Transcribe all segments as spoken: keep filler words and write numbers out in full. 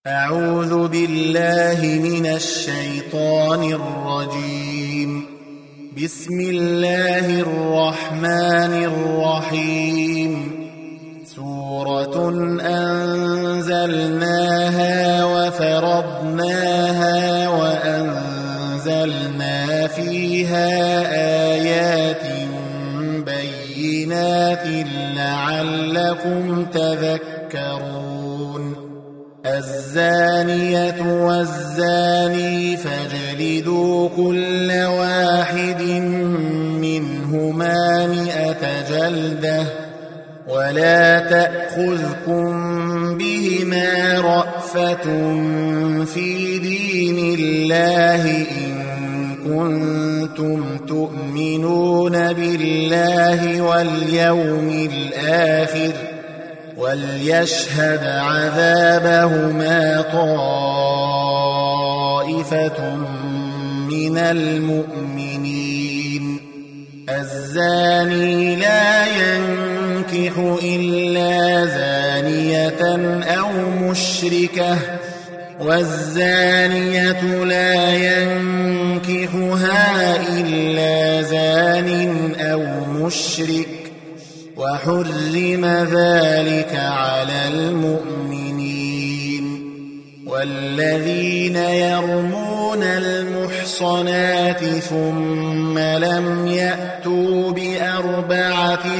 أعوذ بالله من الشيطان الرجيم. بسم الله الرحمن الرحيم. سورة أنزلناها وفرضناها وأنزلنا فيها آيات بينات لعلكم تذكرون. الزانية والزاني فاجلدوا كل واحد منهما مئة جلدة ولا تأخذكم بهما رأفة في دين الله إن كنتم تؤمنون بالله واليوم الآخر وليشهد عذابهما طائفة من المؤمنين. الزاني لا ينكح إلا زانية أو مشركة والزانية لا ينكحها إلا زان أو مشرك وحرم ذلك على المؤمنين. والذين يرمون المحصنات ثم لم يأتوا بأربعة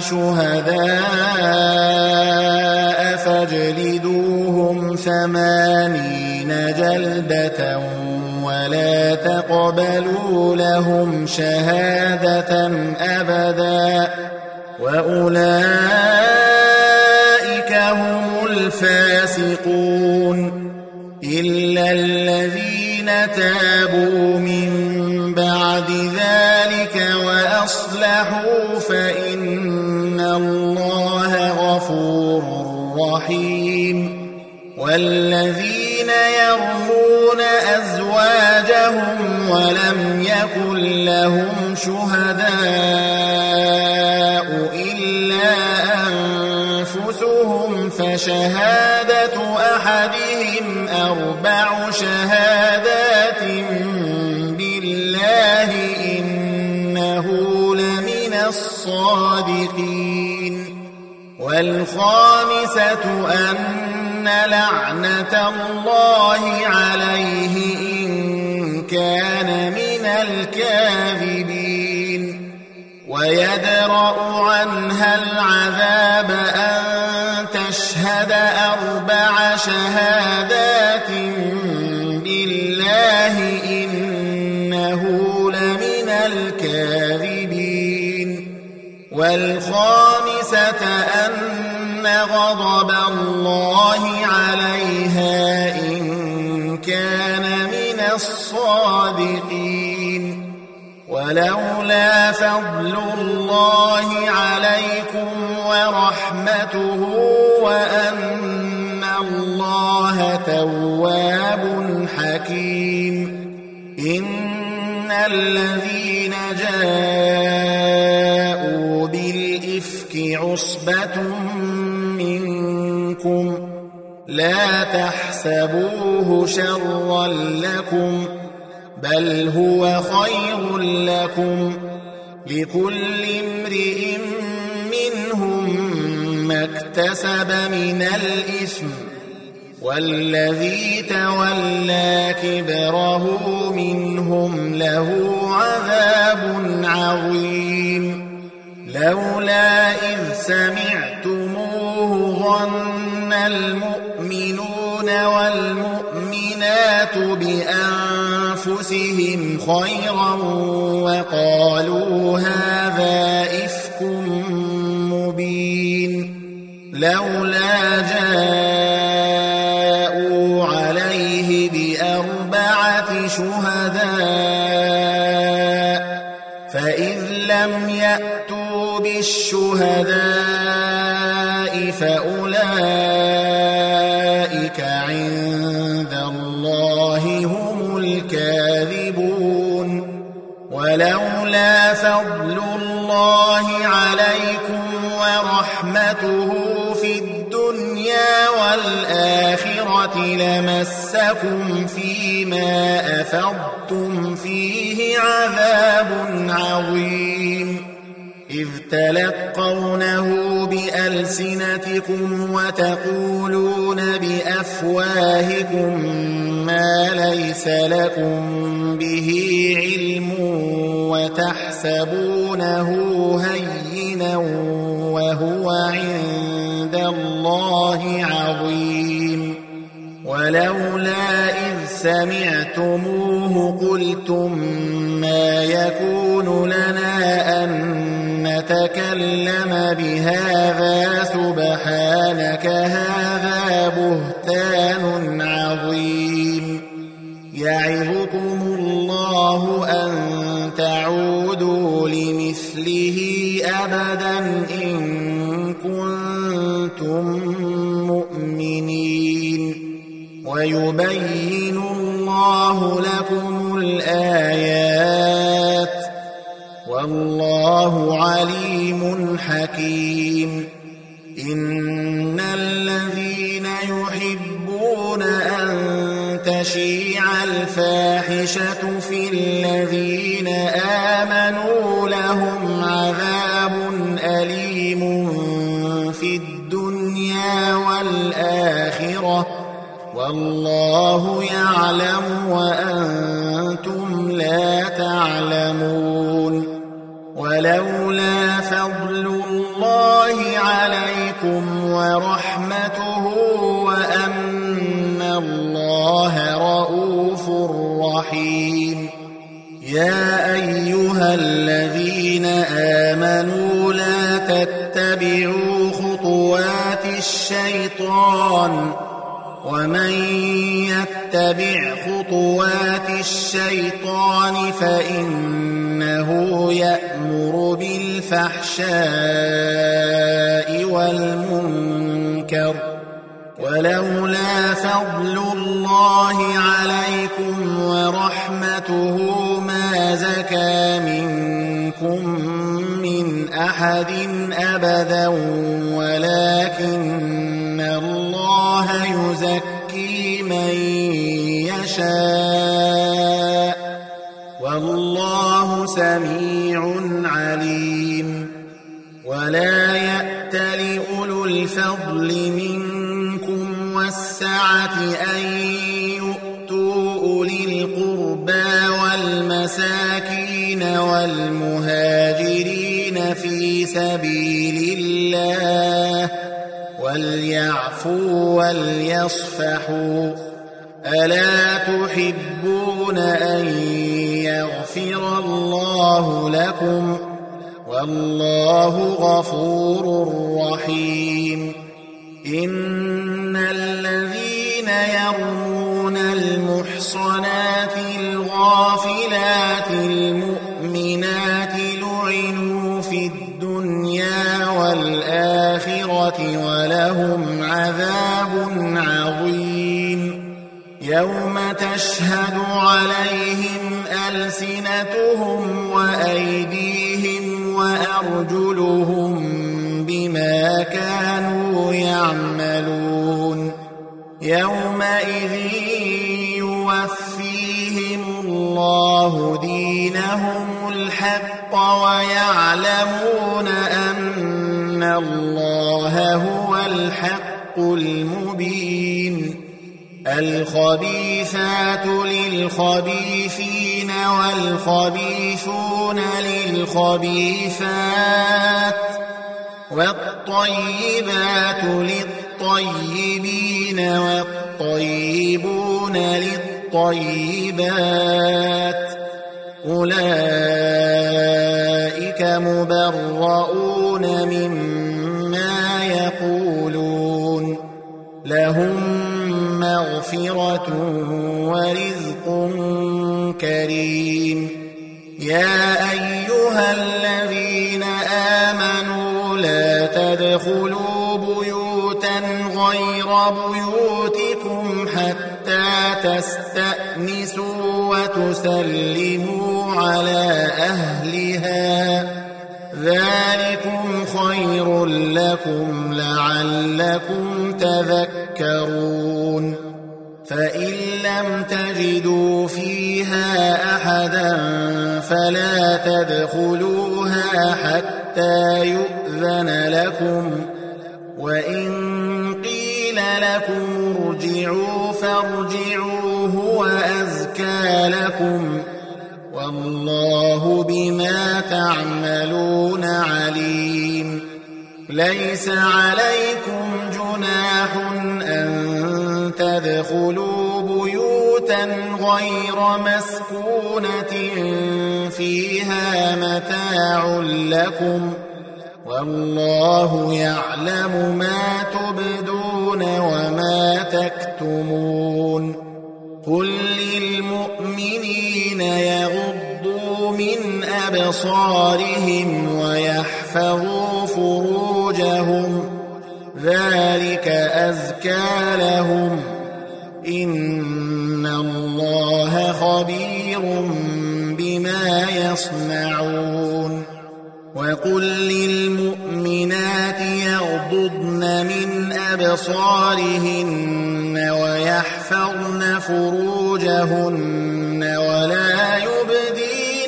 شهداء فاجلدوهم ثمانين جلدة ولا تقبلوا لهم شهادة أبدا وأولئك هم الفاسقون. إلا الذين تابوا من بعد ذلك وأصلحوا فإن الله غفور رحيم. والذين يرمون أزواجهم ولم يكن لهم شهداء إلا أنفسهم فشهادة أحدهم أربع شهادات بالله إنه لمن الصادقين. والخامسة أن لعنة الله عليه إن كان من الكاذبين. ويدرأ عنها العذاب أن تشهد أربع شهادات بالله إنه لمن الكاذبين. والخامسة أن غضب الله عليها إن كان من الصادقين. ولولا فضل الله عليكم ورحمته وأن الله تواب حكيم. إن الذين جاءوا بالإفك عصبة منكم لا تحسبوه شرا لكم بل هو خير لكم. لكل امرئ منهم ما اكتسب من الإثم والذي تولى كبره منهم له عذاب عظيم. لولا إذ سمعتموه ظن المؤمنون والمؤمنات بأنفسهم خيرا وقالوا هذا إفك مبين. لولا جاءوا عليه بأربعة شهداء فإذ لم يأتوا بالشهداء فأولئك عند الله هم الكاذبون. ولولا فضل الله عليكم ورحمته في الدنيا والآخرة الآخرة لمسكم فيما أفضتم فيه عذاب عظيم إذ تلقونه بألسنتكم وتقولون بأفواهكم ما ليس لكم به علم وتحسبونه هينا وهو عند الله عظيم ولولا إذ سمعتموه قلتم ما يكون لنا أن نتكلم بهذا سبحانك هذا بهتان عظيم يعظكم الله أن تعودوا لمثله أبدا إن كنتم مؤمنين ويبين الله لكم الآيات والله عليم حكيم إن الذين يحبون أن تشيع الفاحشة في الذين آمنوا لهم عذاب أليم في الدنيا والآخرة والله يعلم وأنتم لا تعلمون ولولا فضل الله عليكم ورحمته وأن الله رؤوف رحيم يا أيها الذين آمنوا لا تتبعوا خطوات الشيطان ومن يتبع خطوات الشيطان فإنه يأمر بالفحشاء والمنكر ولولا فضل الله عليكم ورحمته ما زكى منكم من أحد أبدا ولكن الله يزكي من يشاء والله سميع عليم ولا يأت لأولو الفضل منكم والسعة أن يؤتوا أولي القربى والمساكين والمهاجرين في سبيل الله وليعفوا وليصفحوا ألا تحبون أن يغفر الله لكم والله غفور رحيم إن الذين يرمون المحصنات الغافلات المؤمنات لعنوا في الدنيا والآخرة ولهم عذاب عظيم يوم تشهد عليهم ألسنتهم وأيديهم وأرجلهم بما كانوا يعملون يومئذ يوفيهم الله دينهم الحق ويعلمون أن الله هو الحق المبين الخبيثات للخبيثين والخبيثون للخبيثات والطيبات للطيبين والطيبون للطيبات أولئك مبرؤون مما يقولون لهم مغفرة ورزق كريم يا أيها الذين آمنوا لا تدخلوا بيوتا غير بيوتكم حتى تستأنسوا وتسلموا على أهلها ذلكم خير لكم لعلكم تذكرون فإن لم تجدوا فيها أحدا فلا تدخلوها حتى يؤذن لكم، وإن قيل لكم ارجعوا فارجعوا هو أزكى لكم، والله بما تعملون عليم. ليس عليكم جناح أن تدخلوا بيوتا غير مسكونة فيها متاع لكم، والله يعلم ما تبدون وما تكتمون. قل للمؤمنين يغضوا من أبصارهم ويحفظوا فروجهم، ذلك أزكى لهم، إن الله خبير بما يصنعون. وقل للمؤمنات يغضضن من أبصارهن ويحفظن فروجهن ولا يبدين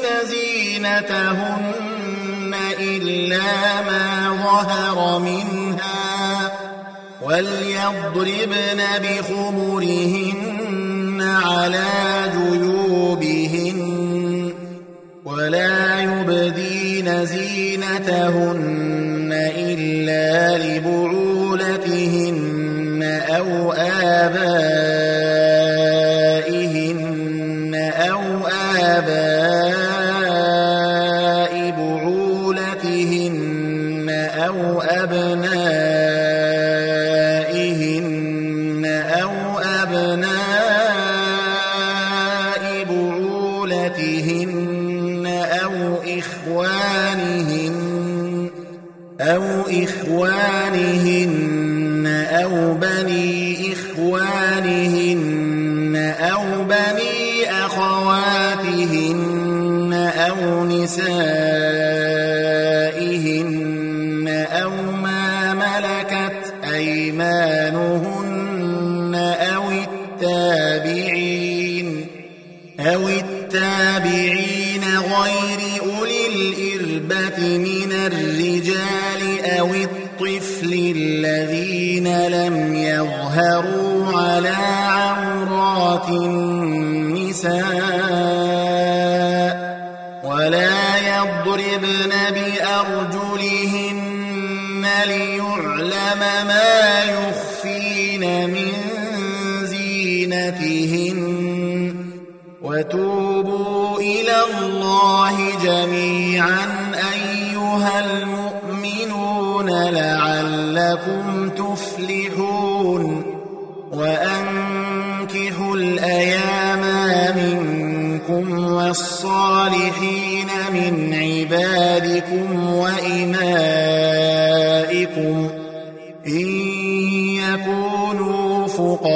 زينتهن إلا ما ظهر منها، وليضربن بخمرهن على جيوبهن، ولا يبدين زينتهن إلا لبعولتهن أو آبائهن أو آباء بعولتهن أو أبنائهن أو أبناء بعولتهن أو إخوانهن أو إخوانهن أو بني إخوانهن أو بني أخواتهن أو نسائهن أو ما ملكت أيمانهن أو التابعين أو التابعين غير أولي الإربة من الرجال أو الطفل الذين لم يظهروا على عورات النساء، ولا يضربن بأرجلهن ليعلم ما يخفين من زينتهن. وتوبوا إلى الله جميعا أيها المؤمنون لعلكم تفلحون. وأنكحوا الأيام منكم والصالحين من عبادكم وإمائكم إن يكونوا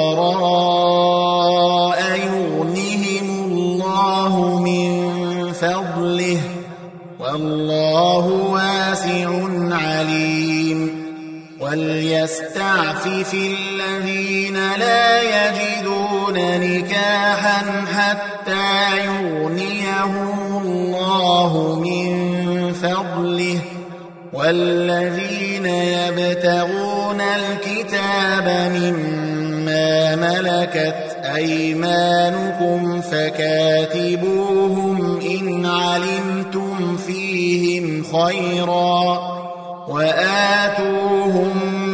فقراء يغنهم الله من فضله، والله واسع عليم. وليستعفف الذين لا يجدون نكاحا حتى يغنيهم الله من فضله، والذين يبتغون الكتاب مما ملكت أيمانكم فكاتبوهم إن علمتم فيهم خيرا، وآتوهم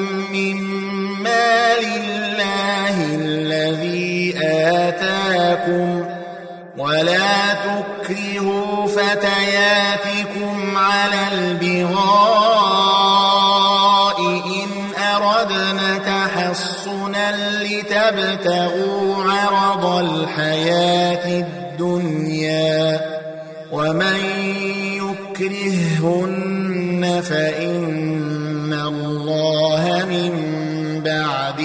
مما لله الذي آتاكم، ولا تكرهوا فتياتكم على البغاء إن أردنا تحصنا لتبتغوا عرض الحياة الدنيا، ومن يكرههن فإن الله من بعد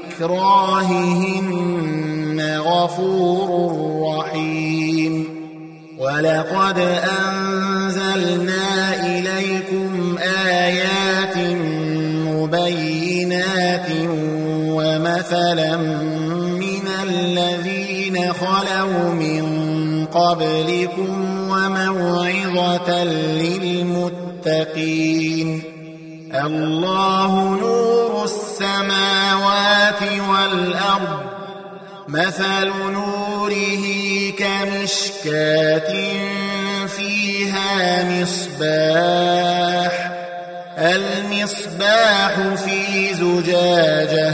إكراههن غفور رحيم. ولقد أنزلنا إليكم آيات مبينات ومثلا من الذين خلوا من قبلكم وموعظة للمتقين الله نور السماوات والأرض مثل نوره كمشكاة فيها مصباح المصباح في زجاجة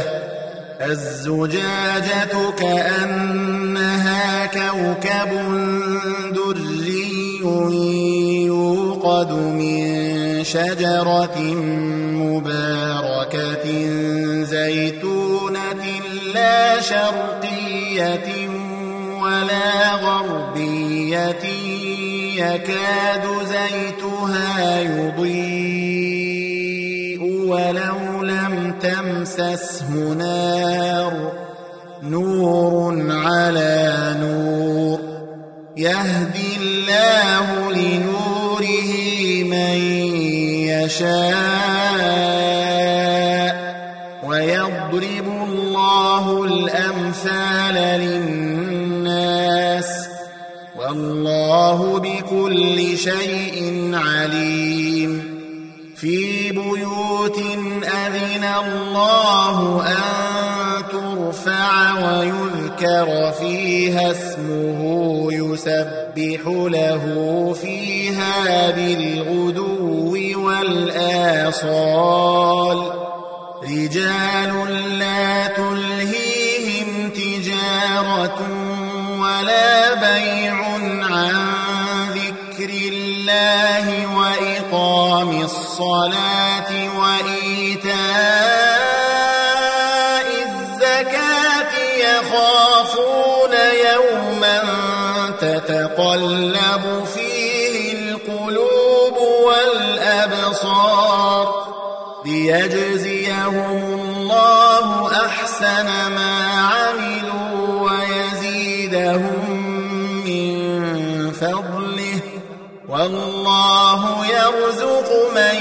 الزجاجة كأنها كوكب دري يوقد من شجرة مباركة زيتونة لا شرقية ولا غربية يكاد زيتها يضيء ولو لم تمسسه نار نور على نور يهدي الله لنوره من يشاء ويضرب الله الأمثال للناس والله بكل شيء عليم في بيوت أذن الله أن ترفع ويذكر فيها اسمه يسبح له فيها بالغدو والآصال رجال لا تلهيهم تجارة ولا بيع عن ذكر الله وإقام الصلاة وإيتاء الزكاة يخافون يوما تتقلب فيه القلوب والأبصار ليجزيهم الله أحسن ما عملوا ويزيدهم من فضله والله يرزق من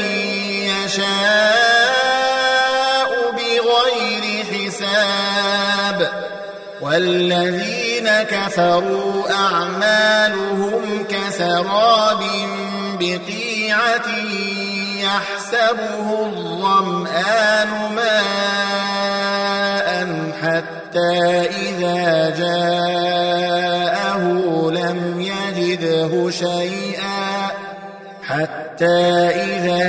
يشاء بغير حساب والذين كفروا أعمالهم كسراب بقيعة يحسبه الظمآن ماء حتى إذا جاءه لم يجده شيئا حتى إذا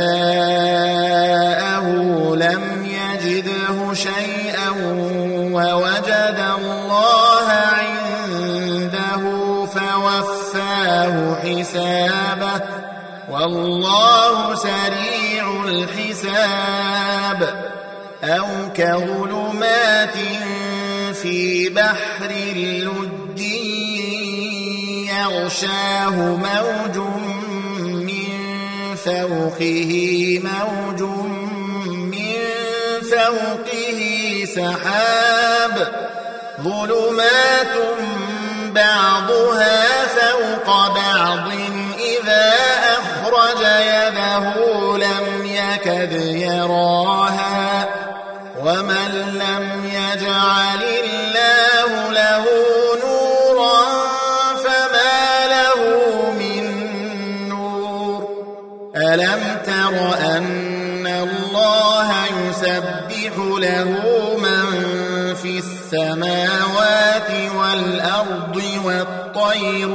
جاءه لم يجده شيئا ووجد الله عنده فوفاه حسابه والله سريع الحساب أو كظلمات في بحر لجي يغشاه موج من فوقه موج من فوقه سحاب ظلمات بعضها فوق بعض إذا أخرج يده لم يكد يراها ومن لم يجعل الله له نورا فما له من نور ألم تر أن الله يسبح له من في السماوات والأرض والطير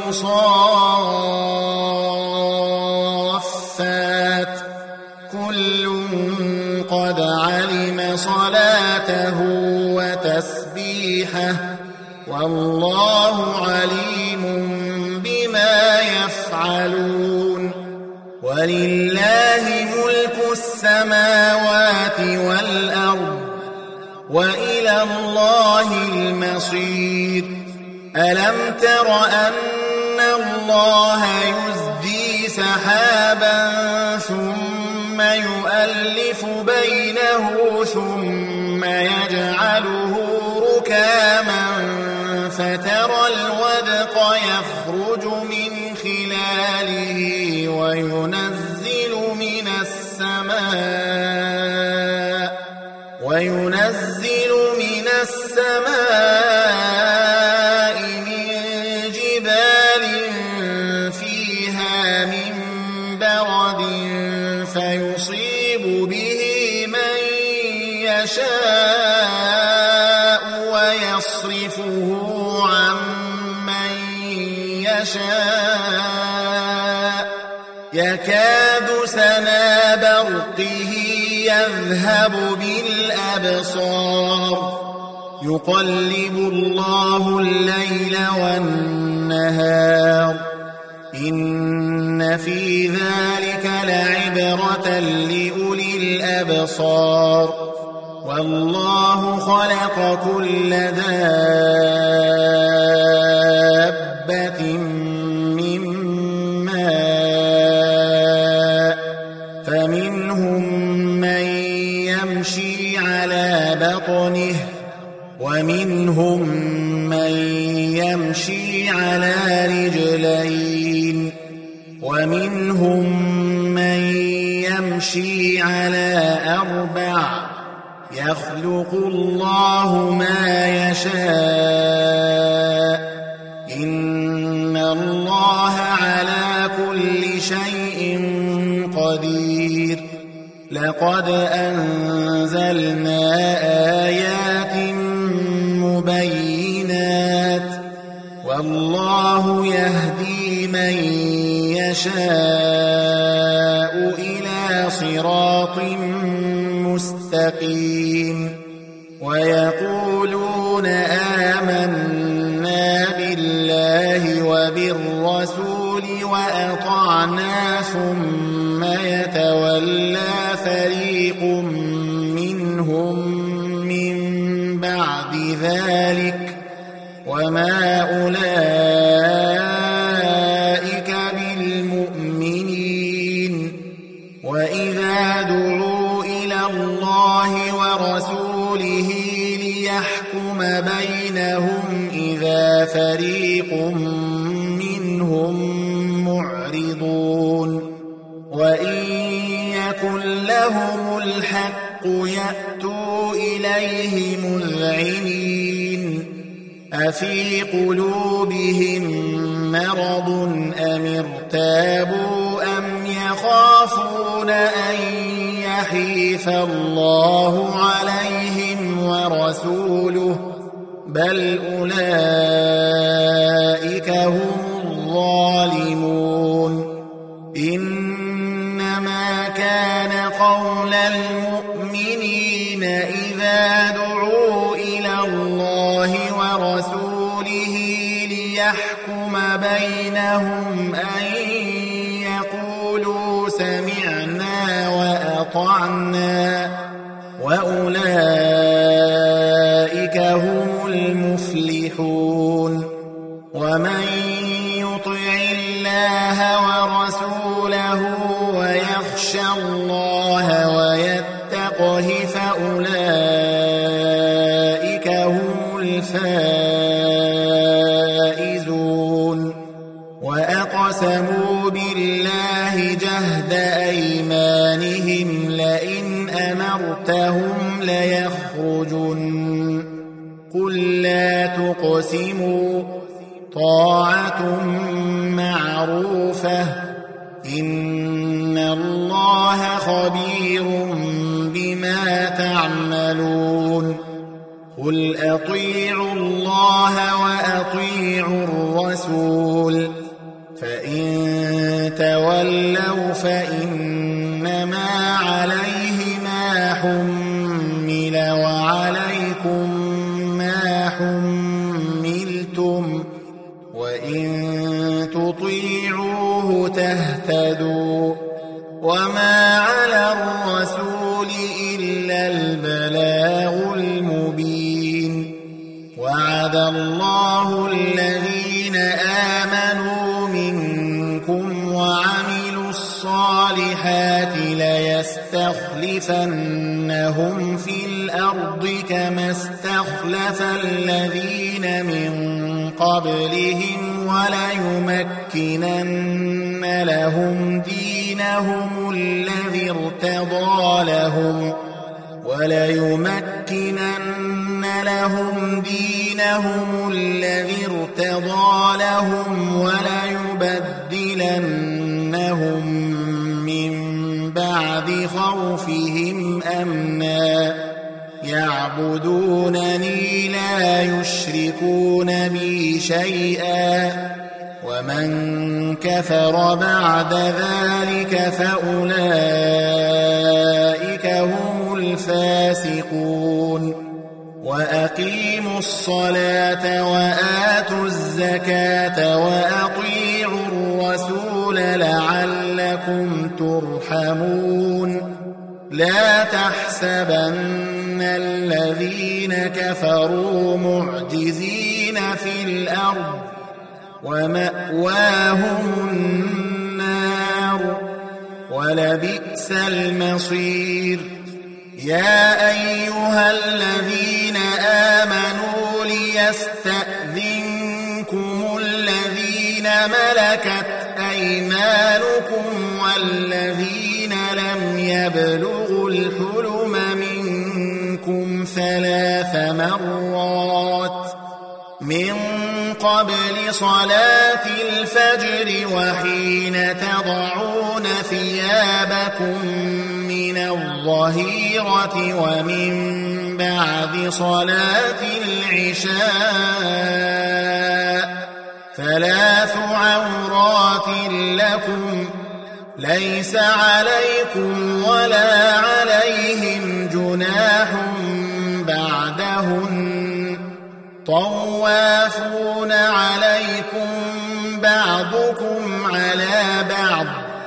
صافات كل قد علم صلاته وتسبيحه والله عليم بما يفعلون ولله ملك السماوات والأرض وإلى الله المصير ألم تر أن الله يزجي سحابا ثم يؤلف بينه ثم يجعله ركاما فترى الودق يخرج من خلاله وينزل من السماء وينزل من السماء يصرفه عن من يشاء يكاد سنا برقه يذهب بالأبصار يقلب الله الليل والنهار إن في ذلك لعبرة لأولي الأبصار والله خلق كل دابة من ماء فمنهم من يمشي على بطنه ومنهم من يمشي على رجلين ومنهم من يمشي على أربع يخلق الله ما يشاء إن الله على كل شيء قدير لقد أنزلنا آيات مبينات والله يهدي من يشاء إلى صراط مستقيم ويقولون آمنا بالله وبالرسول وأطعنا ثم يتولى فريق منهم من بعد ذلك وما أولئك بالمؤمنين وإذا دعوا إلى الله ورسوله ليحكم بينهم إذا فريق منهم معرضون وإن يكن لهم الحق يأتوا إليه مذعنين أفي قلوبهم مرض أم ارتابوا أم يخافون أن يحيف الله عليهم ورسوله بل أولئك هم الظالمون إنما كان قول المؤمنين إذا دعوا إلى الله ورسوله ليحكم بينهم أن يقولوا سمعنا وأطعنا وأولئك هم المفلحون ومن يطع الله ورسوله ويخشى الله ويتقه فأولئك هم الفائزون وأقسموا بالله جهد أيمانهم لئن أمرتهم ليخرجن قل لا تقسموا طاعة معروفة إن الله خبير بما تعملون قل أطيعوا الله وأطيعوا الرسول فإن تولوا فإنما عليه ما حمل وعليكم ما حملتم وإن تطيعوه تهتدوا وما على الرسول إلا البلاغ المبين وعد الله الذين آمنوا منكم وعملوا الصالحات ليستخلفنهم في الأرض كما استخلف الذين من قبلهم وليمكنن لهم دينهم الذي ارتضى لهم وليمكنن لهم دينهم الذي ارتضى لهم وليبدلنهم من بعد خوفهم أمنا يعبدونني لا يشركون بي شيئا ومن كفر بعد ذلك فأولئك هم الفاسقون وأقيموا الصلاة وآتوا الزكاة وأطيعوا الرسول لعلكم ترحمون لا تحسبن الذين كفروا معجزين في الأرض ومأواهم النار ولبئس المصير يا أيها الذين آمنوا ليستأذنكم الذين ملكت أيمانكم والذين لم يبلغوا الحلم منكم ثلاث مرات من قبل صلاة الفجر وحين تضعون ثيابكم من الظهيرة ومن بعد صلاة العشاء ثلاث عورات لكم ليس عليكم ولا عليهم جناح بعدهن طوافون عليكم بعضكم على بعض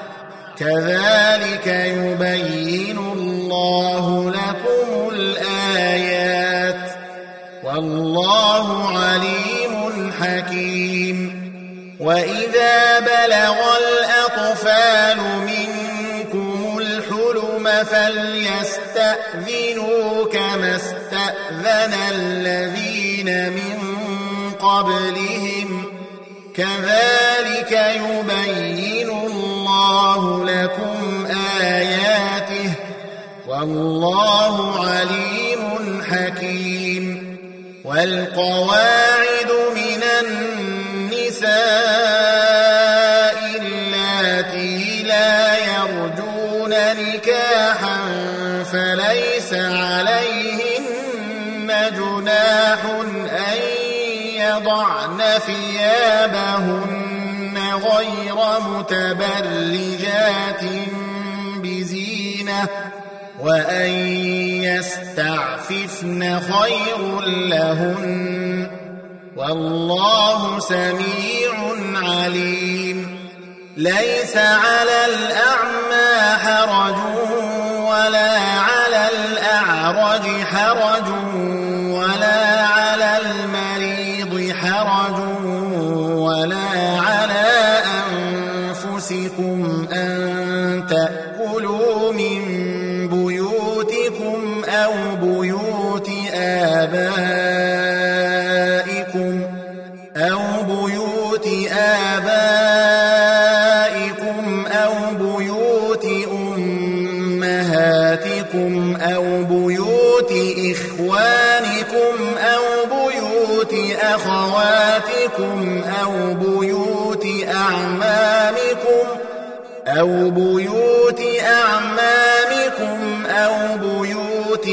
كذلك يبين الله لكم الآيات والله عليم حكيم وإذا بلغ الأطفال منكم الحلم فليستأذنوا كما استأذن الذين من قبلهم كذلك يبين الله لكم آياته والله عليم حكيم والقواعد من النساء اللاتي لا يرجون نكاحا فليس عليهن جناح أن يضعن ثيابهن غير متبرجات بزينة وأن يستعففن خير لهن والله سميع عليم ليس على الأعمى حرج ولا على الأعرج حرج ولا على المريض حرج ولا على أنفسكم أن تأكلوا من بيوتكم أو بيوت آبائكم أو بيوت آبائكم أو بيوت أمهاتكم أو بيوت إخوانكم أو بيوت أخواتكم أو بيوت أعمامكم أو بيوت أعمامكم أو بيوت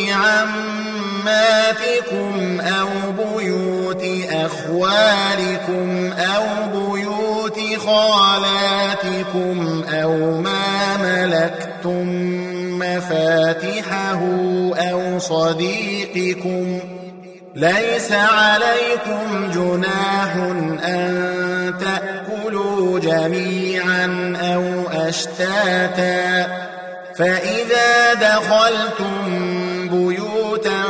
عماتكم أو بيوت أخوالكم أو بيوت خالاتكم أو ما ملكتم مفاتحه أو صديقكم ليس عليكم جناح أن تأكلوا جميعا أو أشتاتا فإذا دخلتم بيوتا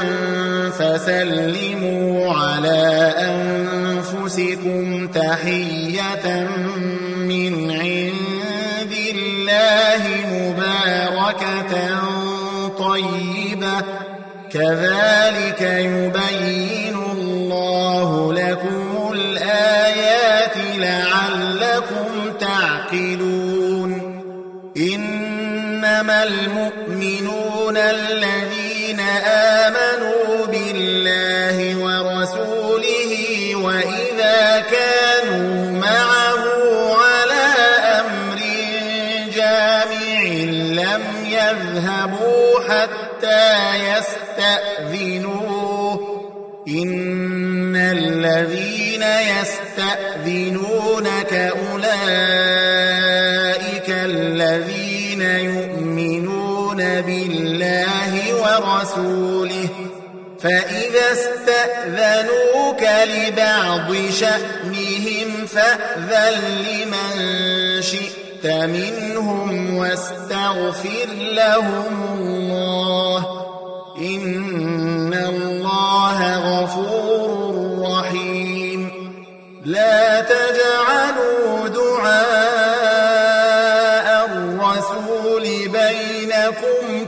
فسلموا على أنفسكم تحية من عند الله مباركة طيبة كذلك يبين الله لكم الآيات لعلكم تعقلون إنما المؤمنون الذين آمنوا بالله ورسوله وإذا كانوا معه على أمر جامع لم يذهبوا حتى يستأذنوا الذين يستأذنونك أولئك الذين يؤمنون بالله ورسوله فإذا استأذنوك لبعض شأنهم فأذن لمن شئت منهم واستغفر لهم الله إن الله غفور رحيم لا تجعلوا دعاء الرسول بينكم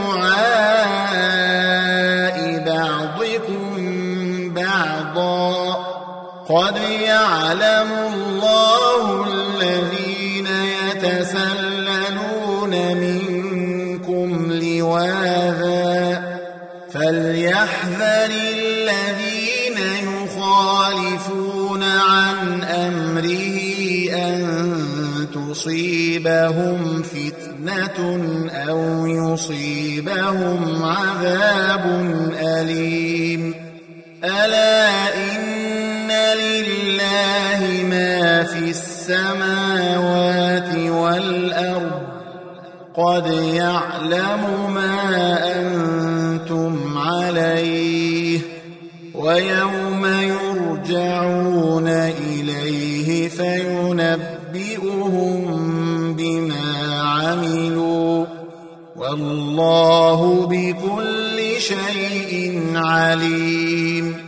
كدعاء بعضكم بعضا قد يعلم الله الذين يتسللون منكم لواذا فليحذر الذين يخالفون عن أمره أن تصيبهم فتنة أو يصيبهم عذاب أليم ألا إن لله ما في السماوات والأرض قد يعلم ما أنتم عليه ويوم يرجعون إليه فينبئهم بما عملوا والله بكل شيء عليم